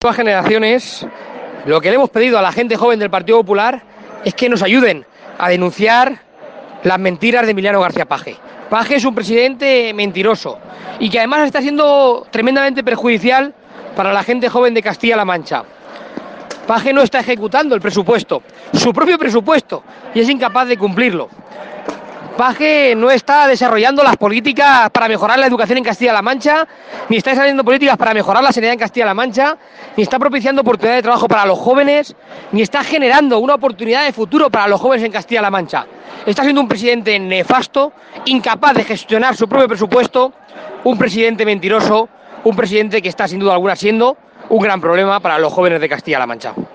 Nuevas generaciones, lo que le hemos pedido a la gente joven del Partido Popular es que nos ayuden a denunciar las mentiras de Emiliano García Paje. Paje es un presidente mentiroso y que además está siendo tremendamente perjudicial para la gente joven de Castilla-La Mancha. Paje no está ejecutando el presupuesto, su propio presupuesto, y es incapaz de cumplirlo. Paje no está desarrollando las políticas para mejorar la educación en Castilla-La Mancha, ni está desarrollando políticas para mejorar la sanidad en Castilla-La Mancha, ni está propiciando oportunidades de trabajo para los jóvenes, ni está generando una oportunidad de futuro para los jóvenes en Castilla-La Mancha. Está siendo un presidente nefasto, incapaz de gestionar su propio presupuesto, un presidente mentiroso, un presidente que está sin duda alguna siendo un gran problema para los jóvenes de Castilla-La Mancha.